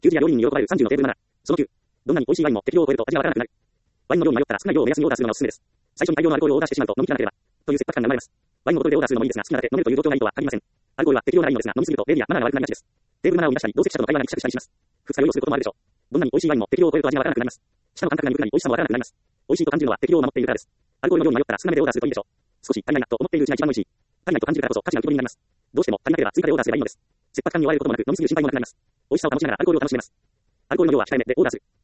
給仕や料理に喜ばれる30のテーブルマナー。その9。どんなに美味しいワインも適量を超えると味がわからなくなる。ワインの量に迷ったら少ない量を目安にオーダーするのがおすすめです。最初に大量のアルコールをオーダーしてしまうと飲み切らなければ、という切迫感が生まれます。ワインをボトルでオーダーするのもいいですが、好きなだけ飲めるという状況がいいとは限りません。アルコールは適量ならいいのですが、飲みすぎると礼儀やマナーが悪くなりがちです。テーブルマナーを乱したり、同席者との会話がギクシャクしたりします。二日酔いをすることもあるでしょう。どんなに美味しいワインも適量を超えると味がわからなくなります。舌の感覚が鈍くなり美味しさもわからなくなります。美味しいと感じるのは適量を守っているからです。アルコールの量に迷ったら少なめでオーダーするといいでしょう。少し足りないなと思っているうちが一番美味しい。足りないと感じるからこそ価値が浮き彫りになります。どうしても足りなければ追加でオーダーすればいいのです。切迫感に追われることもなく飲みすぎる心配もなくなります。美味しさを楽しみながらアルコールを楽しめます。アルコールの量は控えめでオーダーする。